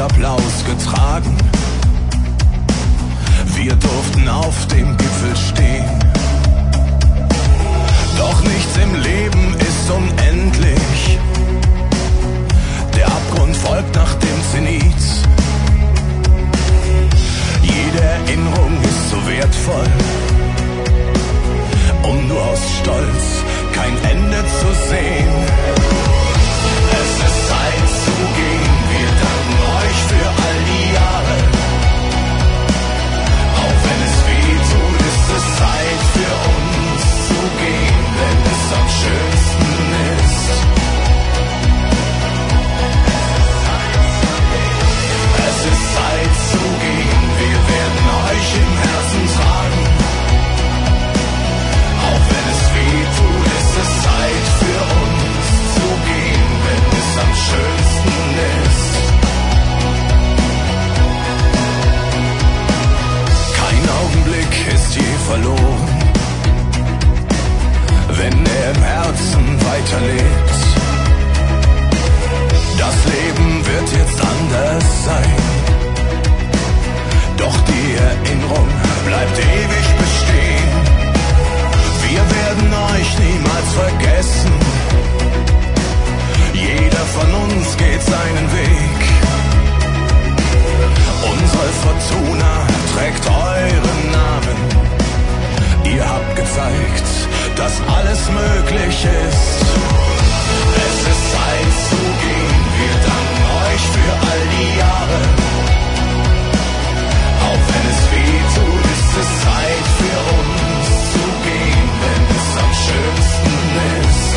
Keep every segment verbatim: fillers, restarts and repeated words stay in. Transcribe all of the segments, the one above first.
Applaus getragen. Wir durften auf dem Gipfel stehen. Doch nichts im Leben ist unendlich. Der Abgrund folgt nach dem Zenit. Jede Erinnerung ist so wertvoll, um nur aus Stolz kein Ende zu sehen. Es ist Zeit zu gehen, wir danken euch für all die Jahre. Auch wenn es weh tut, ist es Zeit für uns zu gehen, wenn es am schönsten ist. Es ist Zeit zu gehen, wir werden euch im Herzen tragen. Auch wenn es weh tut, ist es Zeit für uns zu gehen, wenn es am schönsten ist. Kein Augenblick ist je verloren, wenn er im Herzen weiterlebt. Das Leben wird jetzt anders sein, doch die Erinnerung bleibt ewig bestehen. Wir werden euch niemals vergessen, jeder von uns geht seinen Weg. Unsere Fortuna trägt euren Namen. Ihr habt gezeigt, dass alles möglich ist. Es ist Zeit zu gehen, wir danken euch für all die Jahre. Auch wenn es weh tut, ist es Zeit für uns zu gehen, wenn es am schönsten ist.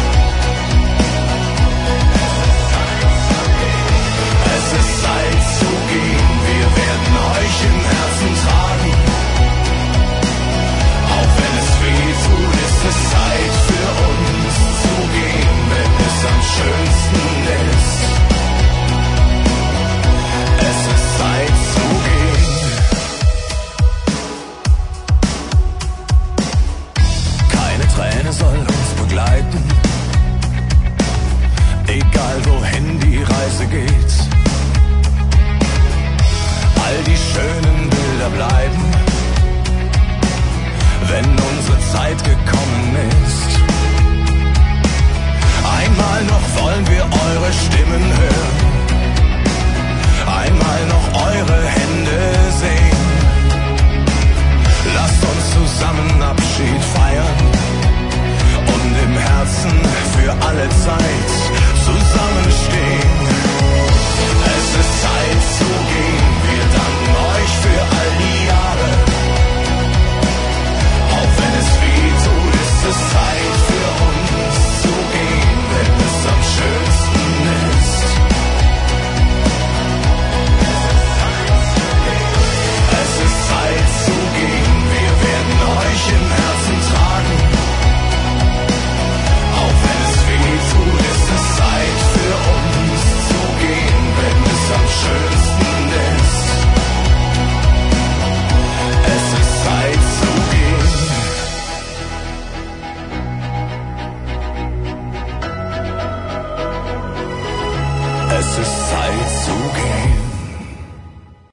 Es ist Zeit zu gehen, wir werden euch im Herzen tragen. Auch wenn es weh tut, ist es Zeit für uns zu gehen, wenn es am schönsten ist. Es ist Zeit zu gehen. Keine Träne soll uns begleiten, egal wohin die Reise geht. All die schönen Bilder bleiben, wenn unsere Zeit gekommen ist. Einmal noch wollen wir eure Stimmen hören, einmal noch eure Hände sehen. Lasst uns zusammen Abschied feiern und im Herzen für alle Zeit zusammenstehen. Es ist Zeit zu gehen, wir danken euch für all die Jahre. Auch wenn es weh tut, ist es Zeit für uns zu gehen, wenn es am schönsten ist. Es ist Zeit zu gehen, wir werden euch im Herzen tragen. Auch wenn es weh tut, ist es Zeit für uns zu gehen, wenn es am schönsten ist. Es ist Zeit zu gehen. Es ist Zeit zu